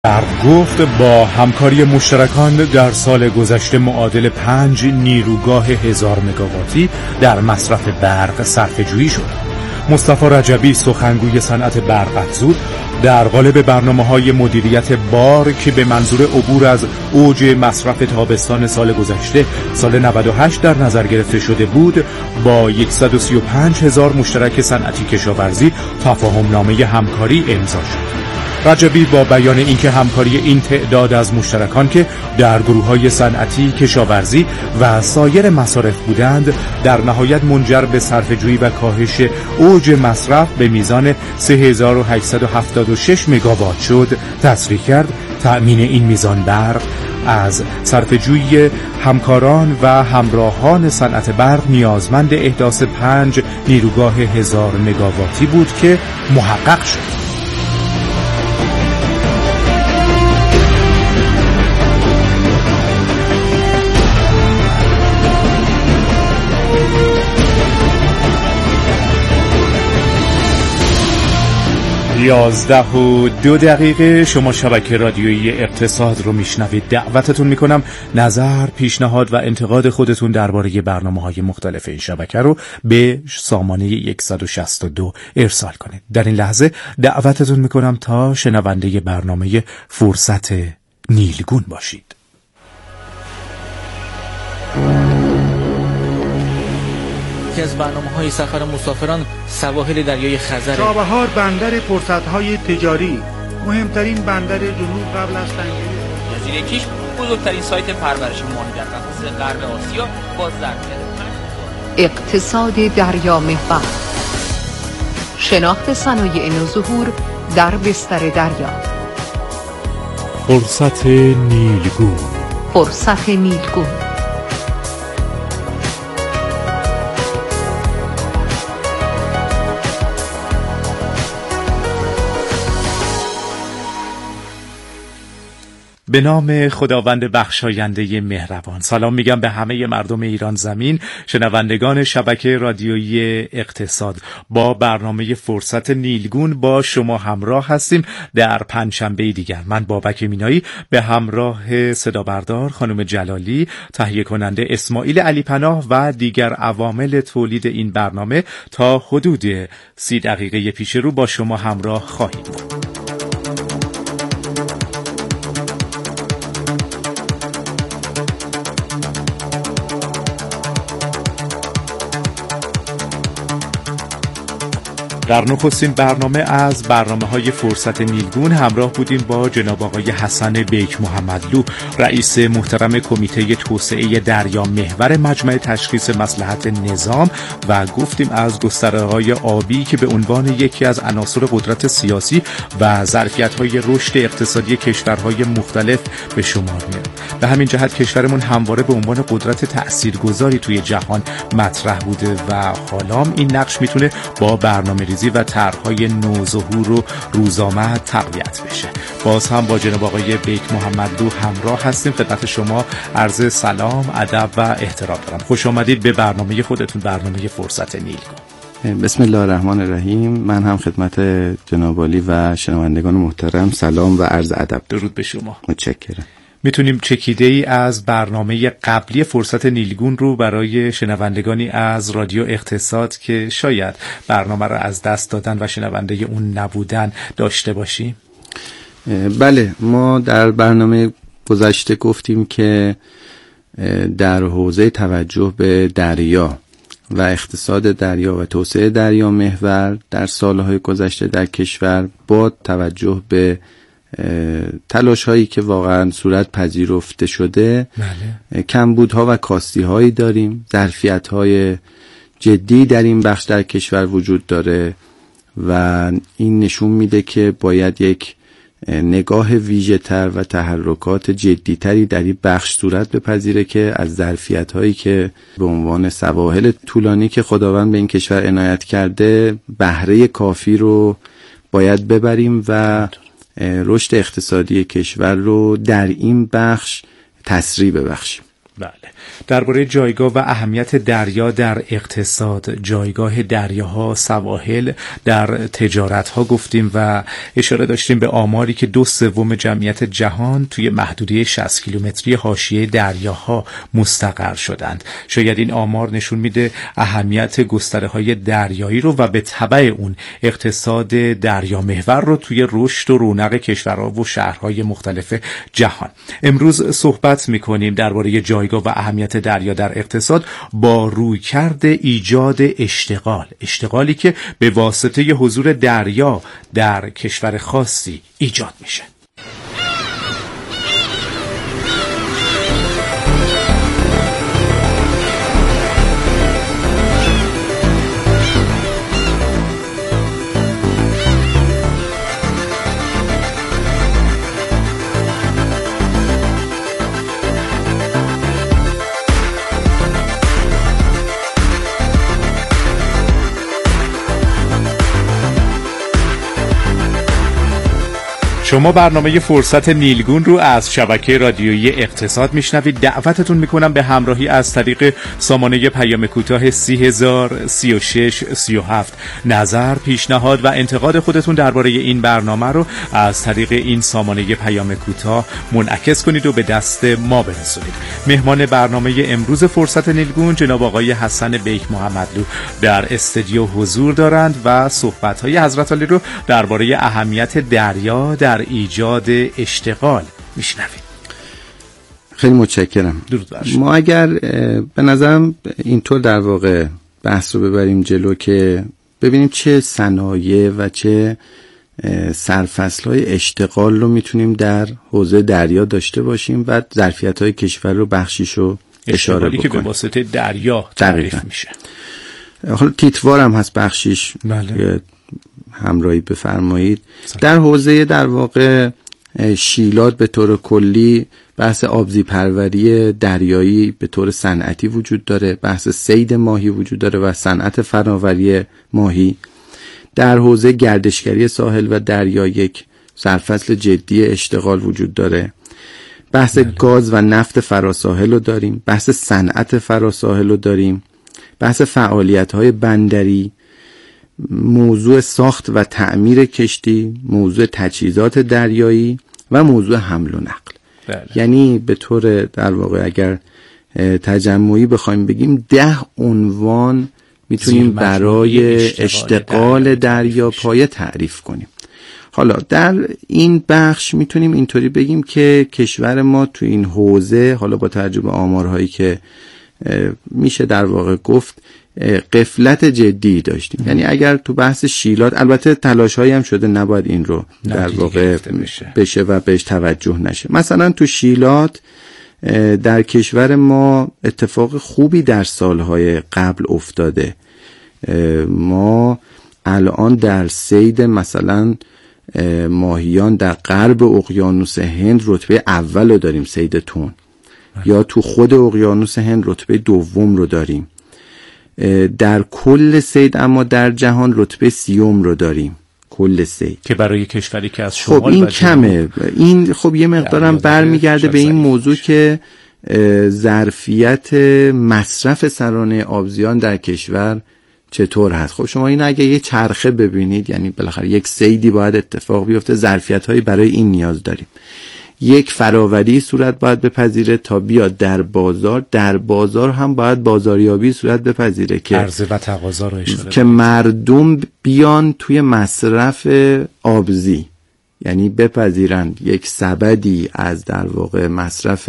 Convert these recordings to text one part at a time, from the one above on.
برق گفت با همکاری مشترکان در سال گذشته معادل 5 نیروگاه 1000 مگاواتی در مصرف برق صرفه‌جویی شد. مصطفی رجبی سخنگوی صنعت برق افزود در قالب برنامه‌های مدیریت بار که به منظور عبور از اوج مصرف تابستان سال گذشته سال 98 در نظر گرفته شده بود، با 135,000 مشترک صنعتی کشاورزی تفاهم‌نامه همکاری امضا شد. رجبی با بیان اینکه همکاری این تعداد از مشترکان که در گروه‌های صنعتی، کشاورزی و سایر مصارف بودند، در نهایت منجر به صرفه‌جویی و کاهش اوج مصرف به میزان 3876 مگاوات شد، تصریح کرد تأمین این میزان برق از صرفه‌جویی همکاران و همراهان صنعت برق نیازمند احداث 5 نیروگاه 1000 مگاواتی بود که محقق شد. 11:02 شما شبکه رادیویی اقتصاد رو میشنوید. دعوتتون میکنم نظر، پیشنهاد و انتقاد خودتون درباره برنامه‌های مختلف این شبکه رو به سامانه 162 ارسال کنید. در این لحظه دعوتتون میکنم تا شنونده برنامه فرصت نیلگون باشید. یکی از برنامه‌های سفر مسافران سواحل دریای خزر. چابهار بندر فرصت‌های تجاری، مهمترین بندر جنوب قبل از تنگه. جزیره کیش بزرگترین سایت پرورش ماهی در قفس غرب آسیا با ظرفیت 5. اقتصاد دریا محور، شناخت صنایع نوظهور در بستر دریا. فرصت نیلگون. فرصت نیلگون. به نام خداوند بخشاینده مهربان. سلام میگم به همه مردم ایران زمین، شنوندگان شبکه رادیویی اقتصاد. با برنامه فرصت نیلگون با شما همراه هستیم در پنجشنبه دیگر. من بابک مینایی به همراه صدابردار خانم جلالی، تهیه کننده اسماعیل علی پناه و دیگر عوامل تولید این برنامه تا حدود 30 دقیقه پیش رو با شما همراه خواهیم بود. در نخستین برنامه از برنامه‌های فرصت نیلگون همراه بودیم با جناب آقای حسن بیک محمدلو، رئیس محترم کمیته توسعه دریا محور مجمع تشخیص مصلحت نظام، و گفتیم از گستره‌های آبی که به عنوان یکی از عناصر قدرت سیاسی و ظرفیت‌های رشد اقتصادی کشورهای مختلف به شمار میاد. به همین جهت کشورمون همواره به عنوان قدرت تأثیرگذاری توی جهان مطرح بوده و حالا این نقش میتونه با برنامه‌ریزی و طرح‌های نوظهور و روزآمد تقویت بشه. باز هم با جناب آقای بیک محمدلو همراه هستیم. خدمت شما عرض سلام، ادب و احترام دارم. خوش آمدید به برنامه خودتون، برنامه فرصت نیلگون. بسم الله الرحمن الرحیم. من هم خدمت جناب عالی و شنوندگان محترم سلام و عرض ادب. درود به شما. متشکرم. میتونیم چکیده‌ای از برنامه قبلی فرصت نیلگون رو برای شنوندگانی از رادیو اقتصاد که شاید برنامه رو از دست دادن و شنونده اون نبودن داشته باشیم؟ بله، ما در برنامه گذشته گفتیم که در حوزه توجه به دریا و اقتصاد دریا و توسعه دریا محور در سالهای گذشته در کشور با توجه به تلاش هایی که واقعا صورت پذیرفته شده، بله، کمبودها و کاستی هایی داریم. ظرفیت های جدی در این بخش در کشور وجود داره و این نشون میده که باید یک نگاه ویژه تر و تحرکات جدی تری در این بخش صورت بپذیره که از ظرفیت هایی که به عنوان سواحل طولانی که خداوند به این کشور عنایت کرده بهره کافی رو باید ببریم و رشد اقتصادی کشور رو در این بخش تسریع ببخشیم. بله. درباره جایگاه و اهمیت دریا در اقتصاد، جایگاه دریاها، سواحل در تجارتها گفتیم و اشاره داشتیم به آماری که 2/3 جمعیت جهان توی محدوده 60 کیلومتری حاشیه دریاها مستقر شدند. شاید این آمار نشون میده اهمیت گستره‌های دریایی رو و به تبع اون اقتصاد دریا محور رو توی رشد و رونق کشورها و شهرهای مختلف جهان. امروز صحبت می‌کنیم درباره جایگاه و اهمیت دریا در اقتصاد با رویکرد ایجاد اشتغالی که به واسطه حضور دریا در کشور خاصی ایجاد میشه. شما برنامه فرصت نیلگون رو از شبکه رادیویی اقتصاد میشنوید. دعوتتون میکنم به همراهی از طریق سامانه پیام کوتاه 3003637. نظر، پیشنهاد و انتقاد خودتون درباره این برنامه رو از طریق این سامانه پیام کوتاه منعکس کنید و به دست ما برسونید. مهمان برنامه امروز فرصت نیلگون جناب آقای حسن بیک محمدلو در استودیو حضور دارند و صحبت‌های حضرت عالی رو درباره اهمیت دریا در ایجاد اشتغال میشنوید. خیلی متشکرم. ما اگر به نظرم اینطور در واقع بحث رو ببریم جلو که ببینیم چه صنایع و چه سرفصل‌های اشتغال رو میتونیم در حوزه دریا داشته باشیم و ظرفیت‌های کشور رو بخشیشو اشاره بکنیم که به واسطه دریا تعریف میشه. حالا تیتوار هم هست بخشیش. بله. همراهی بفرمایید. در حوزه در واقع شیلات به طور کلی بحث آبزی پروری دریایی به طور صنعتی وجود داره، بحث صید ماهی وجود داره و صنعت فراوری ماهی. در حوزه گردشگری ساحل و دریا یک سرفصل جدی اشتغال وجود داره. بحث گاز و نفت فراساحل رو داریم، بحث صنعت فراساحل رو داریم، بحث فعالیت‌های بندری، موضوع ساخت و تعمیر کشتی، موضوع تجهیزات دریایی و موضوع حمل و نقل. بله. یعنی به طور در واقع اگر تجمعی بخوایم بگیم 10 عنوان میتونیم برای اشتغال دریا پایه تعریف کنیم. حالا در این بخش میتونیم اینطوری بگیم که کشور ما تو این حوزه، حالا با توجه به آمارهایی که میشه در واقع گفت، غفلت جدی داشتیم. یعنی اگر تو بحث شیلات، البته تلاش‌هایی هم شده، نباید این رو در واقع بشه و بهش توجه نشه. مثلا تو شیلات در کشور ما اتفاق خوبی در سالهای قبل افتاده. ما الان در صید مثلا ماهیان در غرب اقیانوس هند رتبه اول رو داریم، صید تون. یا تو خود اقیانوس هند رتبه دوم رو داریم. در کل صید اما در جهان رتبه 30 رو داریم، کل صید، که برای کشوری که از شمال خب این کمه. این خب یه مقدارم برمیگرده به این موضوع که ظرفیت مصرف سرانه آبزیان در کشور چطور هست. خب شما این اگه یه چرخه ببینید، یعنی بالاخره یک صیدی باید اتفاق بیفته، ظرفیت‌هایی برای این نیاز داریم. یک فراوری صورت باید بپذیره تا بیاد در بازار، در بازار هم باید بازاریابی صورت بپذیره که عرضه و تقاضا رو اشاره که مردم بیان توی مصرف آبزی، یعنی بپذیرن یک سبدی از در واقع مصرف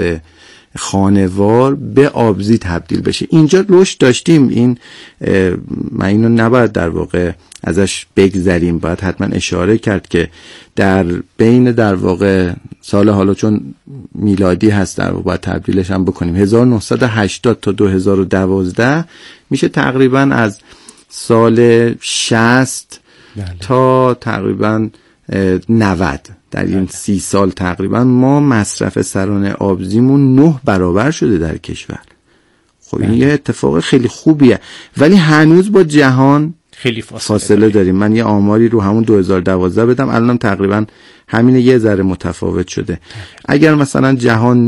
خانوار به آبزی تبدیل بشه. اینجا رشد داشتیم. این من اینو نباید در واقع ازش بگذریم، باید حتما اشاره کرد که در بین در واقع سال، حالا چون میلادی هست در واقع باید تبدیلش هم بکنیم، 1980 تا 2012 میشه تقریبا از سال 60 تا تقریبا 90 در این 30 سال تقریبا ما مصرف سرانه آبزیمون 9 برابر شده در کشور. خب این یه اتفاق خیلی خوبیه، ولی هنوز با جهان خیلی فاصله داریم. من یه آماری رو همون 2012 بدم، الانم تقریبا همین یه ذره متفاوت شده. اگر مثلا جهان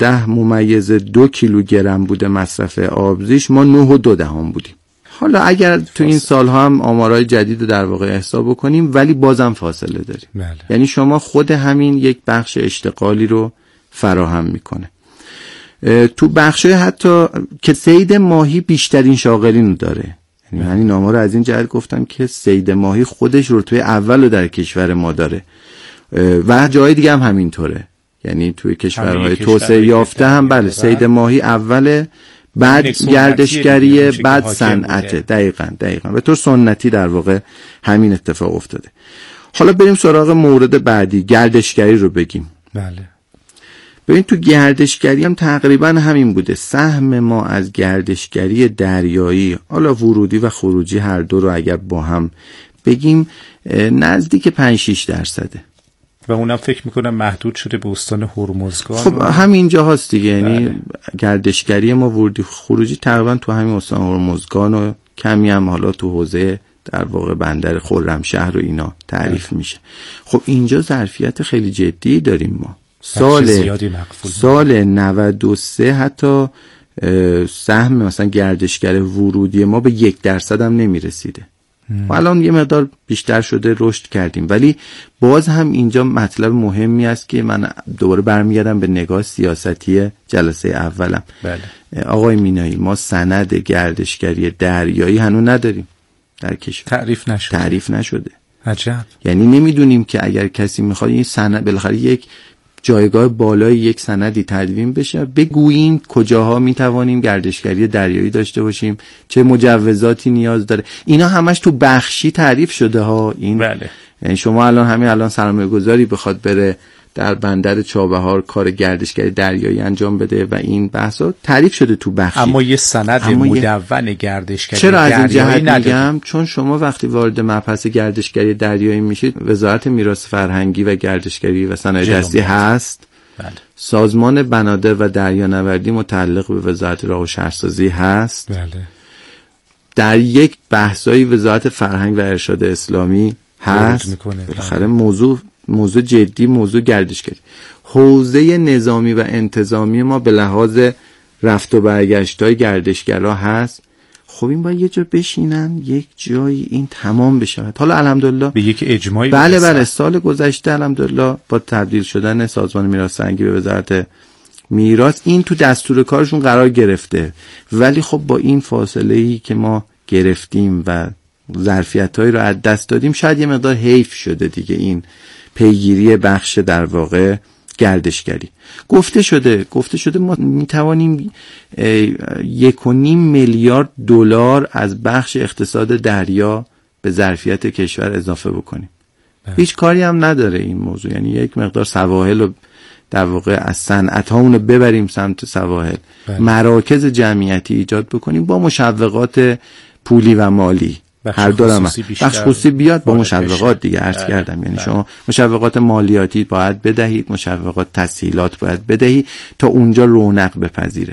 19.2 کیلوگرم بوده مصرف آبزیش، ما 9.2 بودیم. حالا اگر تو این سالها هم آمارهای جدید رو در واقع حساب بکنیم، ولی بازم فاصله داریم. بله. یعنی شما خود همین یک بخش اشتغالی رو فراهم میکنه. تو بخشای حتی که صید ماهی بیشترین شاغلین رو داره. یعنی من این آمار رو از این جهت گفتم که صید ماهی خودش رتبه اول رو در کشور ما داره و جای دیگه هم همینطوره. یعنی توی کشورهای توسعه یافته هم بله صید ماهی اوله، بعد گردشگریه، بعد صنعته. دقیقاً به طور سنتی در واقع همین اتفاق افتاده. حالا بریم سراغ مورد بعدی، گردشگری رو بگیم. بله. ببین تو گردشگری هم تقریبا همین بوده. سهم ما از گردشگری دریایی، حالا ورودی و خروجی هر دو رو اگر با هم بگیم، نزدیک 5-6%. و اونم فکر میکنم محدود شده به استان هرمزگان. خب همین جا هست دیگه. یعنی گردشگری ما ورودی خروجی تقریبا تو همین استان هرمزگان و کمی هم حالا تو حوزه در واقع بندر خرمشهر و اینا تعریف میشه. خب اینجا ظرفیت خیلی جدی داریم ما. سال 93 حتی سهم مثلا گردشگر ورودی ما به 1% هم نمیرسیده. و الان یه مقدار بیشتر شده، رشد کردیم، ولی باز هم اینجا مطلب مهمی است که من دوباره برمیگردم به نگاه سیاستی جلسه اولم. بله. آقای مینایی، ما سند گردشگری دریایی هنوز نداریم در کشور. تعریف نشده. عجب. یعنی نمیدونیم که اگر کسی میخواد این سند بالاخره یک جایگاه بالای یک سندی تدوین بشه، بگوییم کجاها میتوانیم گردشگری دریایی داشته باشیم، چه مجوزاتی نیاز داره. اینا همش تو بخشی تعریف شده ها. این بله. یعنی شما الان سرمایه گذاری بخواد بره در بندر چابهار کار گردشگری دریایی انجام بده و این بحثا تعریف شده تو بخشی، اما یه سند مدون گردشگری چرا از این جهت میگم؟ چون شما وقتی وارد مبحث گردشگری دریایی میشید، وزارت میراث فرهنگی و گردشگری و صنایع دستی هست. بله. سازمان بنادر و دریانوردی متعلق به وزارت راه و شهرسازی هست. بله. در یک بحثای وزارت فرهنگ و ارشاد اسلامی هست. بالاخره موضوع جدی، موضوع گردشگری. حوزه نظامی و انتظامی ما به لحاظ رفت و برگشت‌های گردشگرا هست. خب این باید یه جا بشینن، یک جایی این تمام بشه. حالا الحمدلله به یک اجماعی بله سال گذشته الحمدلله با تبدیل شدن سازمان میراث فرهنگی به وزارت میراث این تو دستور کارشون قرار گرفته، ولی خب با این فاصله‌ای که ما گرفتیم و ظرفیت‌هایی رو از دست دادیم، شاید یه مقدار حیف شده دیگه این پیگیری بخش در واقع گردشگری. گفته شده ما میتوانیم 1.5 میلیارد دلار از بخش اقتصاد دریا به ظرفیت کشور اضافه بکنیم. هیچ کاری هم نداره این موضوع. یعنی یک مقدار سواحل رو در واقع از صنعت هامون رو ببریم سمت سواحل، مراکز جمعیتی ایجاد بکنیم با مشوقات پولی و مالی. هر دو بخش خصوصی بیاد با مشوقات دیگه عرض کردم. یعنی شما مشوقات مالیاتی باید بدهید، مشوقات تسهیلات باید بدهید تا اونجا رونق بپذیره.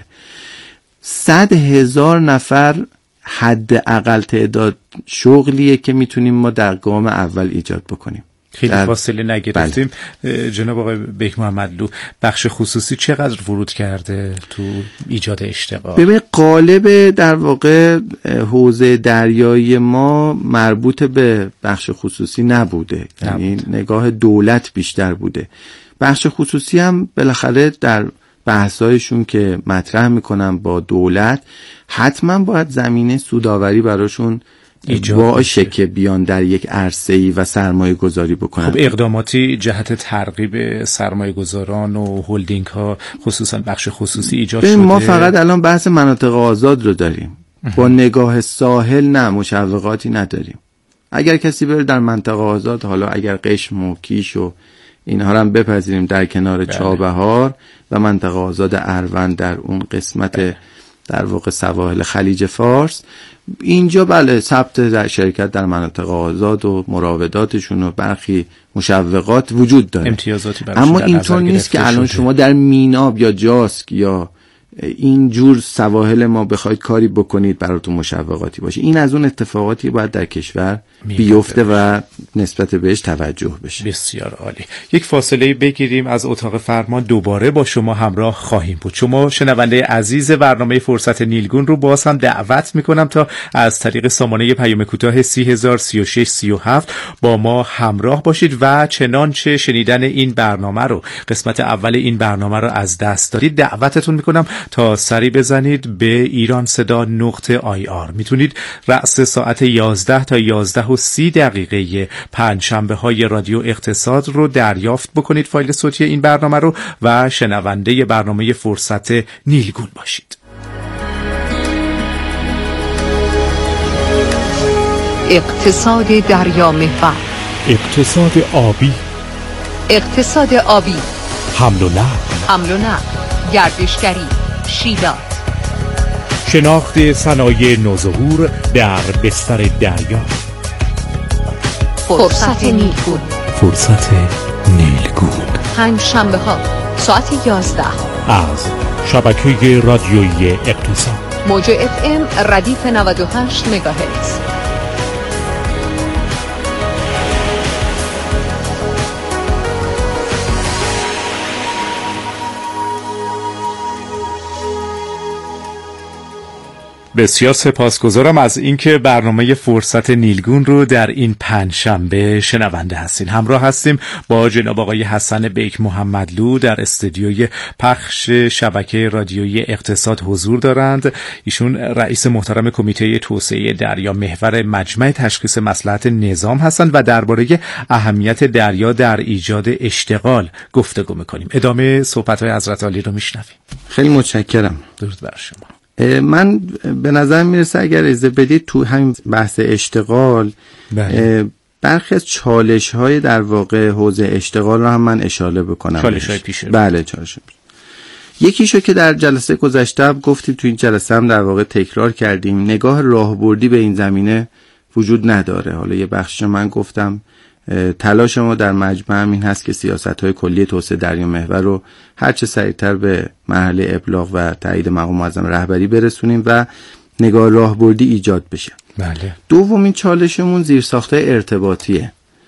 100,000 نفر حداقل تعداد شغلیه که میتونیم ما در گام اول ایجاد بکنیم. خیلی فاصله نگرفتیم. جناب آقای بیک محمدلو، بخش خصوصی چقدر ورود کرده تو ایجاد اشتغال؟ ببین قالب در واقع حوزه دریایی ما مربوط به بخش خصوصی نبوده. یعنی نگاه دولت بیشتر بوده. بخش خصوصی هم بالاخره در بحثایشون که مطرح میکنن با دولت، حتما باید زمینه سوداوری براشون باشه که بیان در یک عرصه‌ای و سرمایه گذاری بکنن. خب اقداماتی جهت ترغیب سرمایه گذاران و هولدینگ ها خصوصا بخش خصوصی ایجاد شده. ما فقط الان بحث مناطق آزاد رو داریم. با نگاه ساحل نه، مشوقاتی نداریم. اگر کسی بره در منطقه آزاد، حالا اگر قشم و کیش و اینها رو هم بپذیریم در کنار چابهار و منطقه آزاد اروند در اون قسمت در واقع سواحل خلیج فارس، اینجا بله ثبت در شرکت در مناطق آزاد و مراوداتشون و برخی مشوقات وجود داره، امتیازاتی اما اینطور نیست که الان شما در میناب یا جاسک یا این جور سواحل ما بخواید کاری بکنید براتون مشوقاتی باشه. این از اون اتفاقاتی باید در کشور بیفته و نسبت بهش توجه بشه. بسیار عالی. یک فاصله بگیریم، از اتاق فرمان دوباره با شما همراه خواهیم بود. شما شنونده عزیز برنامه فرصت نیلگون رو باز هم دعوت میکنم تا از طریق سامانه پیام کوتاه 303637 با ما همراه باشید و چنانچه شنیدن این برنامه رو، قسمت اول این برنامه رو از دست دارید، دعوتتون میکنم تا سری بزنید به iranseda.ir. میتونید رأس ساعت 11 تا 11:30 پنجشنبه های رادیو اقتصاد رو دریافت بکنید، فایل صوتی این برنامه رو، و شنونده برنامه فرصت نیلگون باشید. اقتصاد دریا محور، اقتصاد آبی، اقتصاد آبی، حمل و نقل، گردشگری، شیلات، شناخت صنایع نوظهور در بستر دریا. فرصت نیلگون، فرصت نیلگون، پنجشنبه ها ساعت 11 از شبکه رادیویی اقتصاد، موج FM ردیف 98 مگاهرتز. بسیار سپاسگزارم از اینکه برنامه فرصت نیلگون رو در این پنجشنبه شنونده هستین. همراه هستیم با جناب آقای حسن بیک محمدلو در استودیوی پخش شبکه رادیویی اقتصاد حضور دارند. ایشون رئیس محترم کمیته توسعه دریا محور مجمع تشخیص مصلحت نظام هستند و درباره اهمیت دریا در ایجاد اشتغال گفتگو می‌کنیم. ادامه صحبت‌های حضرت عالی رو میشنویم. خیلی متشکرم. درود بر شما. من به نظر میرسه اگر اجازه بدید تو همین بحث اشتغال برخی از چالش‌های در واقع حوزه اشتغال رو هم من اشاره بکنم. چالش‌های پیش رو. بله، چالش. یکیشو که در جلسه گذشته گفتیم، تو این جلسه هم در واقع تکرار کردیم، نگاه راهبردی به این زمینه وجود نداره. حالا یه بخشش من گفتم تلاش ما در مجمع هم این هست که سیاست‌های کلی توسعه دریا محور رو هر چه سریعتر به مرحله ابلاغ و تایید مقام معظم رهبری برسونیم و نگاه راهبردی ایجاد بشه. بله. دومین چالشمون زیرساخت‌های ارتباطیه.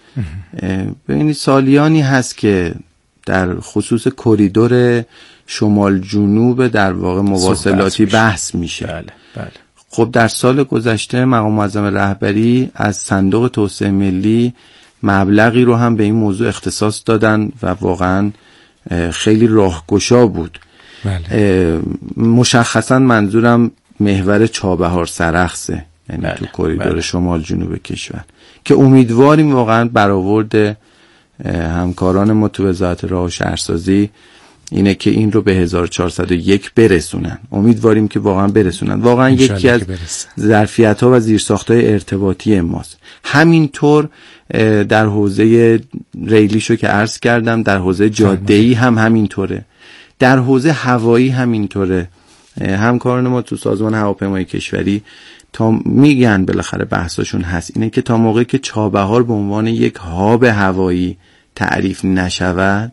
ببینید سالیانی هست که در خصوص کریدور شمال جنوب در واقع مواصلاتی بحث میشه. بله. بله. خب در سال گذشته مقام معظم رهبری از صندوق توسعه ملی مبلغی رو هم به این موضوع اختصاص دادن و واقعا خیلی راهگشا بود. بله. مشخصا منظورم محور چابهار سرخسه، یعنی بله. تو کریدور بله. شمال جنوب کشور، که امیدواریم واقعا برآورد همکاران ما تو وزارت راه و شهرسازی اینه که این رو به 1401 برسونن. امیدواریم که واقعا برسونن. واقعا یکی از ظرفیت‌ها و زیرساخت‌های ارتباطی ماست. همینطور در حوزه ریلیشو که عرض کردم، در حوزه جاده‌ای هم همینطوره، در حوزه هوایی همینطوره. همکاران ما تو سازمان هواپیمایی کشوری تا میگن بالاخره بحثاشون هست اینه که تا موقعی که چابهار به عنوان یک هاب هوایی تعریف نشود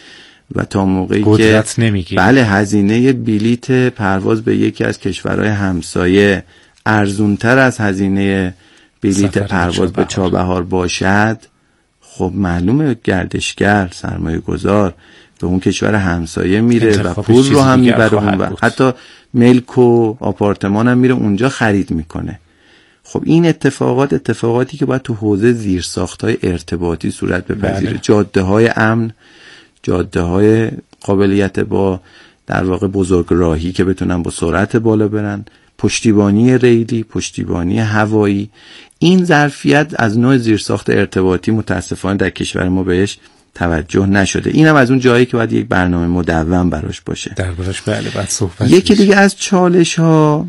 و تا موقعی که بله هزینه بلیت پرواز به یکی از کشورهای همسایه ارزونتر از هزینه بلیت پرواز به چابهار باشد، خب معلومه گردشگر سرمایه گذار به اون کشور همسایه میره و پول رو هم میبره اون و حتی ملک و آپارتمان هم میره اونجا خرید میکنه. خب این اتفاقاتی که باید تو حوزه زیرساخت‌های ارتباطی صورت بپذیره. بله. جاده‌های امن، جاده‌های قابلیت با در واقع بزرگراهی که بتونن با سرعت بالا برن، پشتیبانی ریلی، پشتیبانی هوایی. این ظرفیت از نوع زیرساخت ارتباطی متاسفانه در کشور ما بهش توجه نشده. اینم از اون جایی که باید یک برنامه مدون براش باشه. دربارش بله بعد صحبت. یکی دیگه از چالش‌ها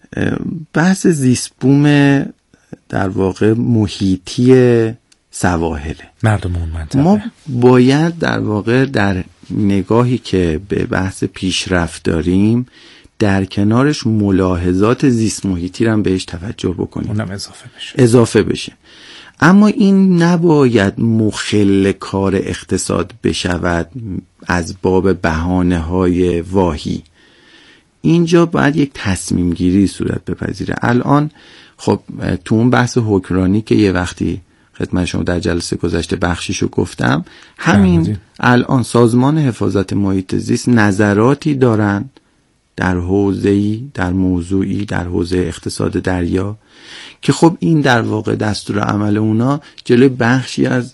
بحث زیست‌بوم در واقع محیطی سواحل مردم اون منطقه. ما باید در واقع در نگاهی که به بحث پیشرفت داریم در کنارش ملاحظات زیست محیطی رو هم بهش توجه بکنیم، اونم اضافه بشه. اما این نباید مخل کار اقتصاد بشود از باب بهانه‌های واهی. اینجا باید یک تصمیم گیری صورت بپذیره. الان خب تو اون بحث حکمرانی که یه وقتی خدمت شما در جلسه گذشته بخشیشو گفتم، همین الان سازمان حفاظت محیط زیست نظراتی دارن در حوزه‌ای، در موضوعی، در حوزه اقتصاد دریا که خب این در واقع دستور عمل اونا جلوی بخشی از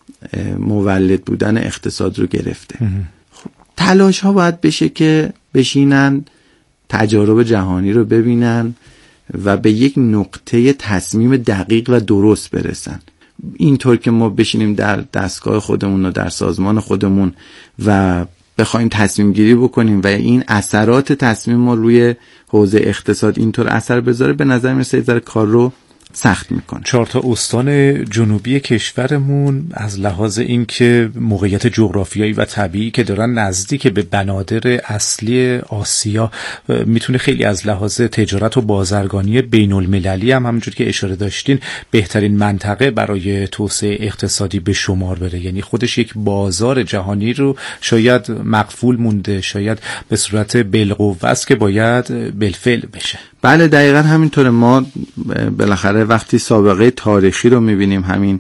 مولد بودن اقتصاد رو گرفته. خب تلاش ها باید بشه که بشینن تجارب جهانی رو ببینن و به یک نقطه تصمیم دقیق و درست برسن. اینطور که ما بشینیم در دستگاه خودمون و در سازمان خودمون و بخوایم تصمیم گیری بکنیم و این اثرات تصمیم ما روی حوزه اقتصاد اینطور اثر بذاره، به نظر میرسه یه ذره کار رو سخت میکنه. 4 استان جنوبی کشورمون از لحاظ اینکه موقعیت جغرافیایی و طبیعی که دارن نزدیک به بنادر اصلی آسیا، میتونه خیلی از لحاظ تجارت و بازرگانی بین المللی هم همونجور که اشاره داشتین بهترین منطقه برای توسعه اقتصادی به شمار بره. یعنی خودش یک بازار جهانی رو شاید مقفول مونده، شاید به صورت بالقوه است که باید بالفعل بشه. بله دقیقا همینطوره. ما بالاخره وقتی سابقه تاریخی رو میبینیم، همین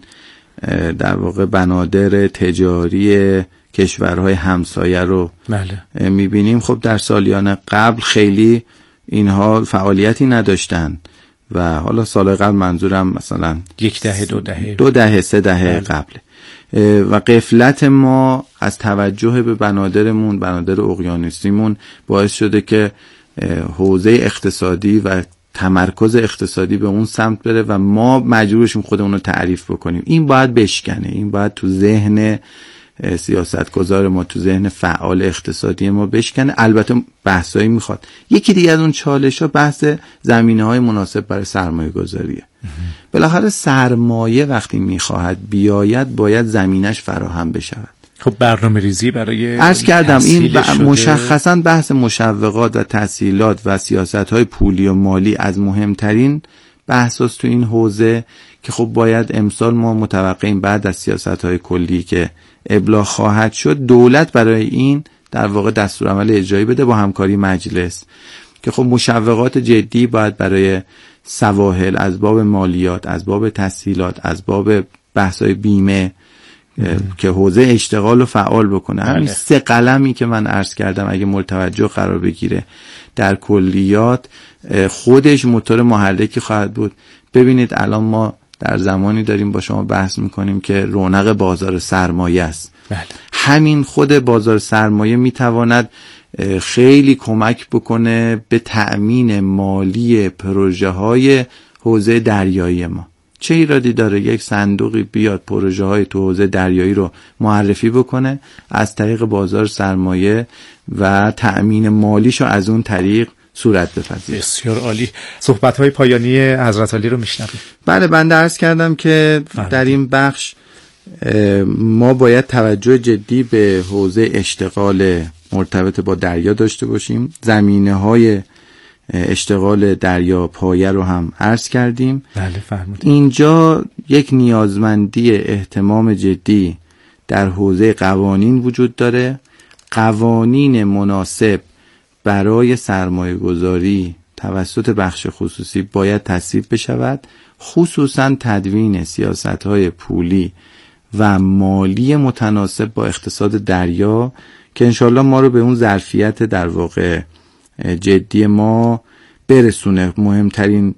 در واقع بنادر تجاری کشورهای همسایه رو میبینیم، خب در سالیان قبل خیلی اینها فعالیتی نداشتن و حالا سال قبل منظورم مثلا 1 دهه 2 دهه 2 دهه 3 دهه قبل و غفلت ما از توجه به بنادرمون، بنادر اقیانوسیمون باعث شده که حوزه اقتصادی و تمرکز اقتصادی به اون سمت بره و ما مجبورشیم خودمون رو تعریف بکنیم. این باید بشکنه، این باید تو ذهن سیاستگزار ما، تو ذهن فعال اقتصادی ما بشکنه. البته بحثایی میخواد. یکی دیگه از اون چالش‌ها بحث زمینه‌های مناسب برای سرمایه گذاریه. بالاخره سرمایه وقتی میخواهد بیاید باید زمینش فراهم بشود. خب برنامه ریزی برای عرض کردم این مشخصا بحث مشوقات و تسهیلات و سیاست‌های پولی و مالی از مهمترین بحثاست تو این حوزه که خب باید امسال ما متوقعیم بعد از سیاست‌های کلی که ابلاغ خواهد شد دولت برای این در واقع دستورالعمل اجرایی بده با همکاری مجلس که خب مشوقات جدی باید برای سواحل از باب مالیات، از باب تسهیلات، از باب بحث‌های بیمه که حوزه اشتغال رو فعال بکنه. همین 3 قلمی که من عرض کردم اگه مورد توجه قرار بگیره در کلیات خودش موتور محرکی خواهد بود. ببینید الان ما در زمانی داریم با شما بحث میکنیم که رونق بازار سرمایه است. همین خود بازار سرمایه میتواند خیلی کمک بکنه به تأمین مالی پروژه های حوزه دریایی ما. چه ایرادی داره یک صندوقی بیاد پروژه های تو حوزه دریایی رو معرفی بکنه، از طریق بازار سرمایه و تأمین مالیشو از اون طریق صورت بپذیره. بسیار عالی. صحبت‌های پایانی حضرت علی رو میشنویم. بله بنده عرض کردم که در این بخش ما باید توجه جدی به حوزه اشتغال مرتبط با دریا داشته باشیم. زمینه‌های اشتغال دریا پایه رو هم عرض کردیم. بله فرمودید. اینجا یک نیازمندی اهتمام جدی در حوزه قوانین وجود داره. قوانین مناسب برای سرمایه گذاری توسط بخش خصوصی باید تصویب بشود، خصوصا تدوین سیاست‌های پولی و مالی متناسب با اقتصاد دریا که انشالله ما رو به اون ظرفیت در واقع جدی ما برسونه. مهمترین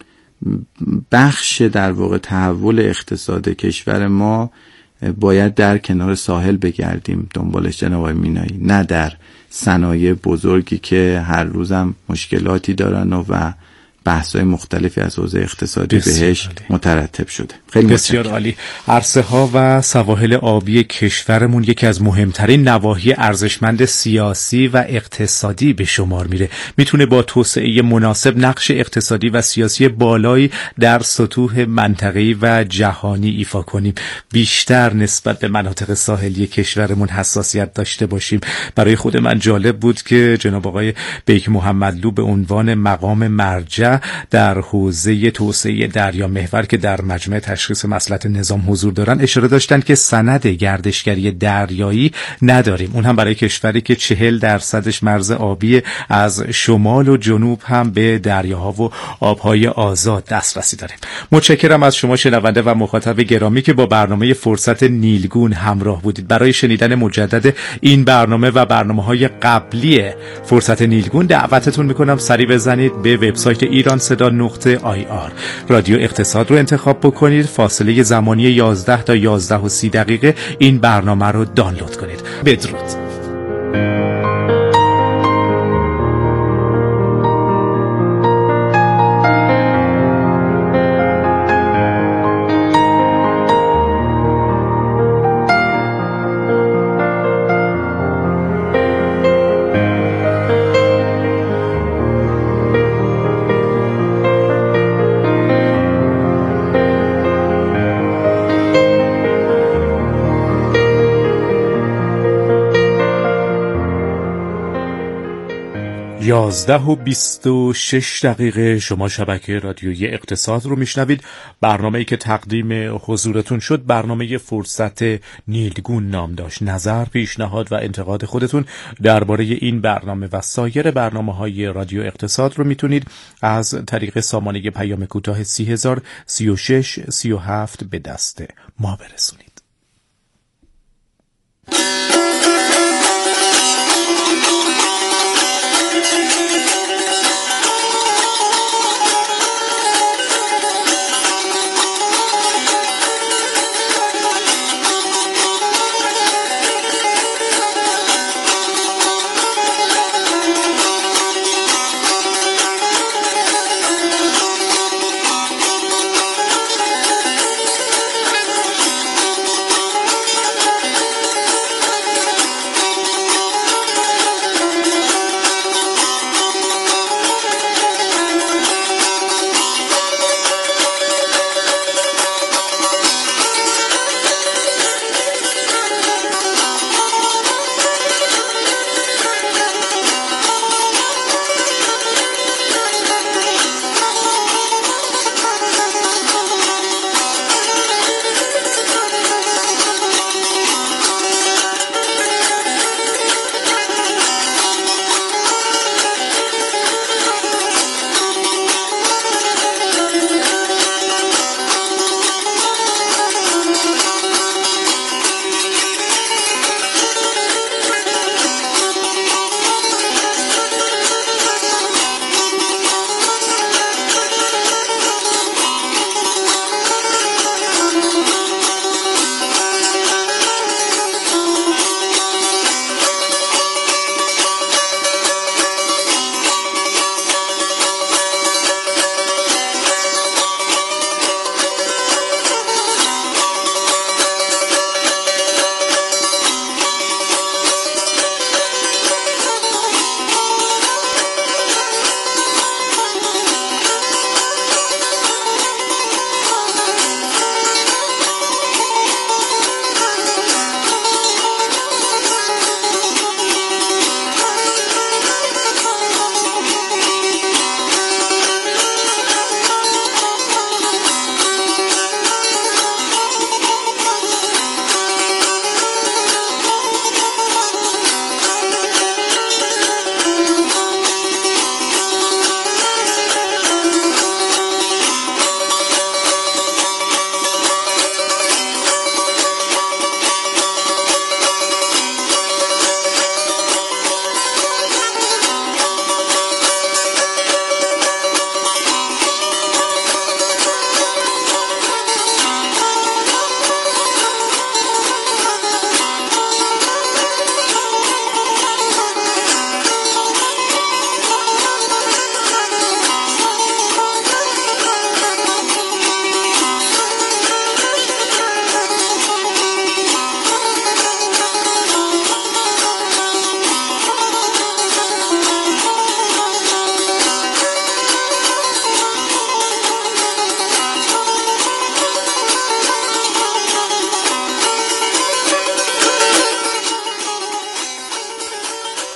بخش در واقع تحول اقتصاد کشور ما باید در کنار ساحل بگردیم دنبالش جناب آقای مینایی، نه در صنایع بزرگی که هر روزم مشکلاتی دارن و بحث‌های مختلفی از حوزه اقتصادی بهش مترتب شده. خیلی بسیار عالی. عرصه‌ها و سواحل آبی کشورمون یکی از مهمترین نواحی ارزشمند سیاسی و اقتصادی به شمار میره. میتونه با توسعه مناسب نقش اقتصادی و سیاسی بالایی در سطوح منطقه‌ای و جهانی ایفا کنیم. بیشتر نسبت به مناطق ساحلی کشورمون حساسیت داشته باشیم. برای خود من جالب بود که جناب آقای بیک محمدلو به عنوان مقام مرجع و در حوزه توسعه دریا محور که در مجمع تشخیص مصلحت نظام حضور دارن اشاره داشتن که سند گردشگری دریایی نداریم، اون هم برای کشوری که 40% مرز آبی از شمال و جنوب هم به دریاها و آبهای آزاد دسترسی داریم. متشکرم از شما شنونده و مخاطب گرامی که با برنامه فرصت نیلگون همراه بودید. برای شنیدن مجدد این برنامه و برنامه‌های قبلی فرصت نیلگون دعوتتون میکنم سری بزنید به وبسایت ایرانصدا.ir. رادیو اقتصاد رو انتخاب بکنید، فاصله زمانی 11 تا 11:30 دقیقه این برنامه رو دانلود کنید. بدرود. یازده و 26 دقیقه شما شبکه رادیویی اقتصاد رو میشنوید. برنامه‌ای که تقدیم حضورتون شد برنامه فرصت نیلگون نام داشت. نظر، پیشنهاد و انتقاد خودتون درباره این برنامه و سایر برنامه‌های رادیو اقتصاد رو میتونید از طریق سامانه پیام کوتاه 30,036,37 به دست ما برسونید.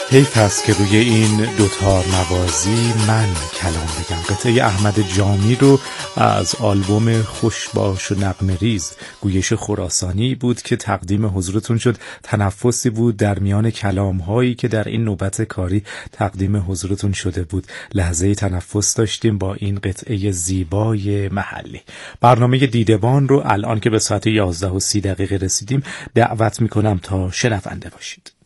حیف است که روی این دوتار نوازی من کلام بگم. قطعه احمد جامی رو از آلبوم خوش باش و نغمه ریز گویش خراسانی بود که تقدیم حضورتون شد. تنفسی بود در میان کلام هایی که در این نوبت کاری تقدیم حضورتون شده بود. لحظه تنفس داشتیم با این قطعه زیبای محلی. برنامه دیدبان رو الان که به ساعت 11:30 رسیدیم دعوت میکنم تا شنونده باشید.